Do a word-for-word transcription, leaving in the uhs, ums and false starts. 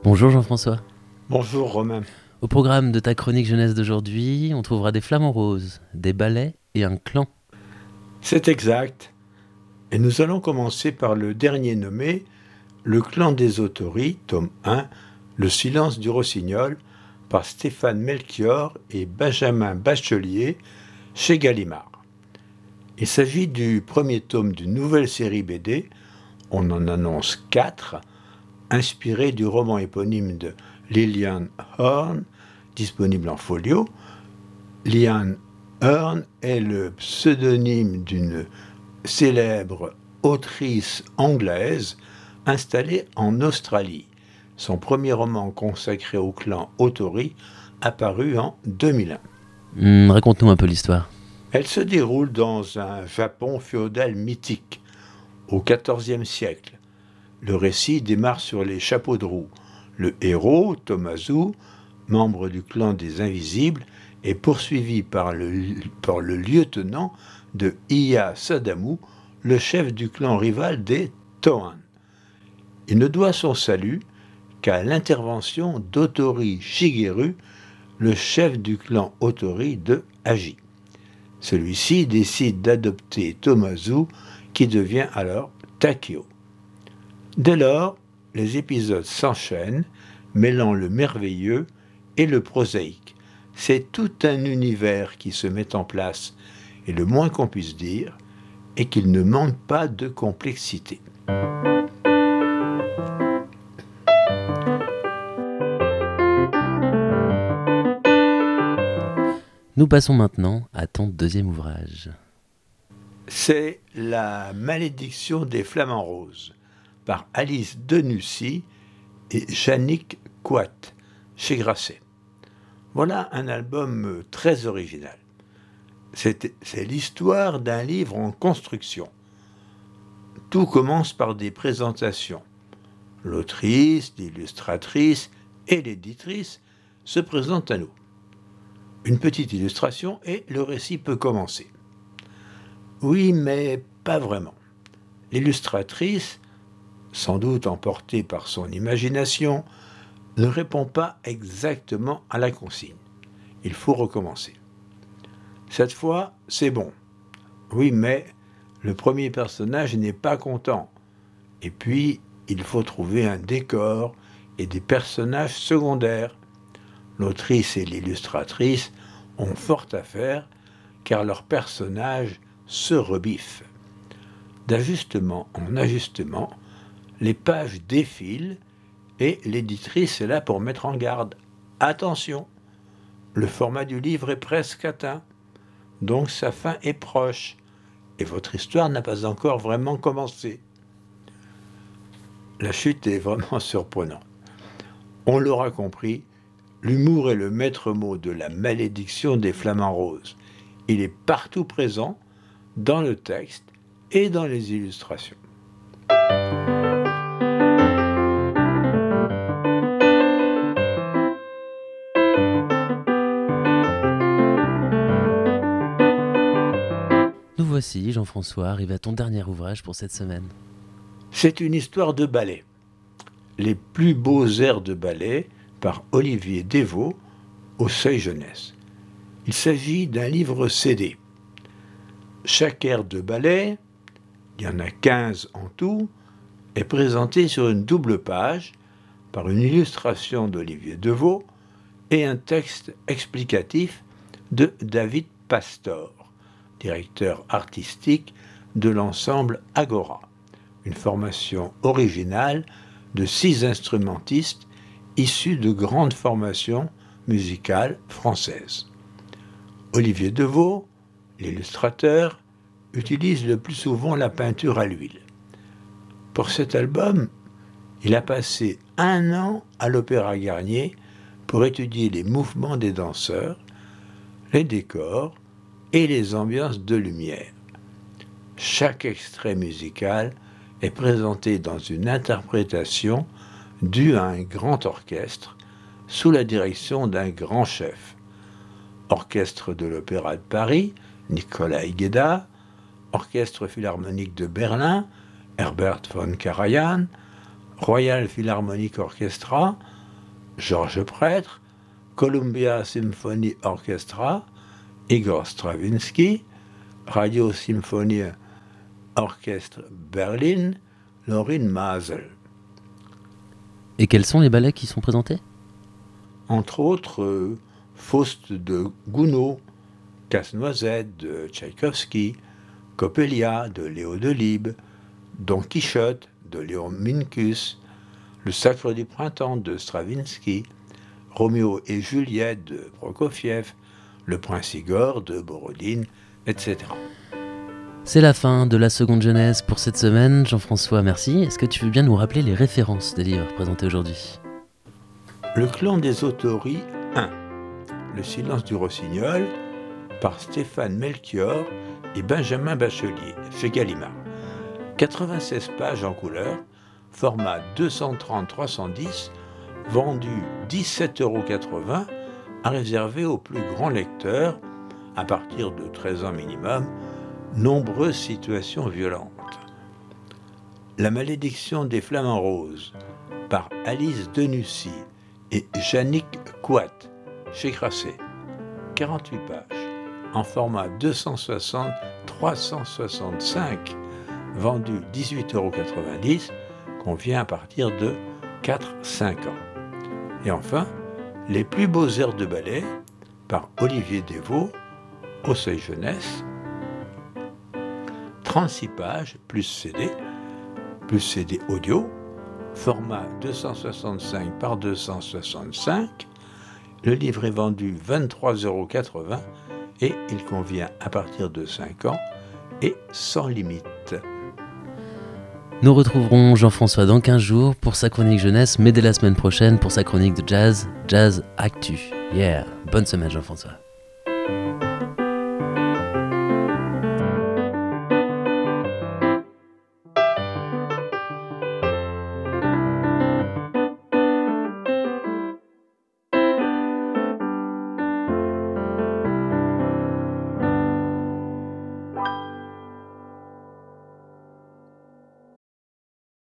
Bonjour Jean-François. Bonjour Romain. Au programme de ta chronique jeunesse d'aujourd'hui, on trouvera des flamants roses, des ballets et un clan. C'est exact. Et nous allons commencer par le dernier nommé, Le clan des Autoris, tome un, Le silence du rossignol, par Stéphane Melchior et Benjamin Bachelier, chez Gallimard. Il s'agit du premier tome d'une nouvelle série B D, on en annonce quatre, inspirée du roman éponyme de Lilian Horn, disponible en folio. Lilian Horn est le pseudonyme d'une célèbre autrice anglaise installée en Australie. Son premier roman consacré au clan Autori apparu en deux mille un. Hum, raconte-nous un peu l'histoire. Elle se déroule dans un Japon féodal mythique, au quatorzième siècle. Le récit démarre sur les chapeaux de roue. Le héros, Tomazu, membre du clan des Invisibles, est poursuivi par le, par le lieutenant de Iya Sadamu, le chef du clan rival des Tohan. Il ne doit son salut qu'à l'intervention d'Otori Shigeru, le chef du clan Otori de Aji. Celui-ci décide d'adopter Tomazu, qui devient alors Takeo. Dès lors, les épisodes s'enchaînent, mêlant le merveilleux et le prosaïque. C'est tout un univers qui se met en place, et le moins qu'on puisse dire est qu'il ne manque pas de complexité. Nous passons maintenant à ton deuxième ouvrage. C'est La malédiction des flamants roses, par Alice Denussy et Yannick Coat, chez Grasset. Voilà un album très original. C'est, c'est l'histoire d'un livre en construction. Tout commence par des présentations. L'autrice, l'illustratrice et l'éditrice se présentent à nous. Une petite illustration et le récit peut commencer. Oui, mais pas vraiment. L'illustratrice, sans doute emportée par son imagination, ne répond pas exactement à la consigne. Il faut recommencer. Cette fois, c'est bon. Oui, mais le premier personnage n'est pas content. Et puis, il faut trouver un décor et des personnages secondaires. L'autrice et l'illustratrice ont fort à faire, car leurs personnages se rebiffent. D'ajustement en ajustement, les pages défilent et l'éditrice est là pour mettre en garde. Attention, le format du livre est presque atteint, donc sa fin est proche, et votre histoire n'a pas encore vraiment commencé. La chute est vraiment surprenante. On l'aura compris, l'humour est le maître mot de La malédiction des flamants roses. Il est partout présent, dans le texte et dans les illustrations. Nous voici, Jean-François, arrivé à ton dernier ouvrage pour cette semaine. C'est une histoire de ballet. Les plus beaux airs de ballet par Olivier Devaux au Seuil Jeunesse. Il s'agit d'un livre C D. Chaque air de ballet, il y en a quinze en tout, est présenté sur une double page par une illustration d'Olivier Devaux et un texte explicatif de David Pastor, directeur artistique de l'ensemble Agora, une formation originale de six instrumentistes issus de grandes formations musicales françaises. Olivier Devaux, l'illustrateur, utilise le plus souvent la peinture à l'huile. Pour cet album, il a passé un an à l'Opéra Garnier pour étudier les mouvements des danseurs, les décors et les ambiances de lumière. Chaque extrait musical est présenté dans une interprétation due à un grand orchestre sous la direction d'un grand chef. Orchestre de l'Opéra de Paris, Nicolas Higueda, Orchestre philharmonique de Berlin, Herbert von Karajan, Royal Philharmonic Orchestra, Georges Prêtre, Columbia Symphony Orchestra, Igor Stravinsky, Radio Symphonie Orchestre Berlin, Lorin Maazel. Et quels sont les ballets qui sont présentés ? Entre autres, euh, Faust de Gounod, Casse-Noisette de Tchaïkovski, Coppelia de Léo Delibes, Don Quichotte de Léon Minkus, Le Sacre du Printemps de Stravinsky, Roméo et Juliette de Prokofiev, Le Prince Igor de Borodine, et cetera. C'est la fin de la seconde jeunesse pour cette semaine. Jean-François, merci. Est-ce que tu veux bien nous rappeler les références des livres présentés aujourd'hui ? Le clan des Autoris un. Le silence du rossignol par Stéphane Melchior et Benjamin Bachelier chez Gallimard. quatre-vingt-seize pages en couleur, format deux cent trente par trois cent dix, vendu dix-sept euros quatre-vingts, à réserver aux plus grands lecteurs, à partir de treize ans minimum, nombreuses situations violentes. La malédiction des flamants roses par Alice Denussy et Yannick Coat chez Grasset. quarante-huit pages, en format deux cent soixante par trois cent soixante-cinq, vendu dix-huit euros quatre-vingt-dix, convient à partir de quatre à cinq ans. Et enfin, Les plus beaux airs de ballet par Olivier Desvaux, au Seuil Jeunesse. trente-six pages, plus C D, plus C D audio, format deux cent soixante-cinq par deux cent soixante-cinq. Le livre est vendu vingt-trois euros quatre-vingts et il convient à partir de cinq ans et sans limite. Nous retrouverons Jean-François dans quinze jours pour sa chronique jeunesse, mais dès la semaine prochaine pour sa chronique de jazz, Jazz Actu. Yeah, bonne semaine Jean-François.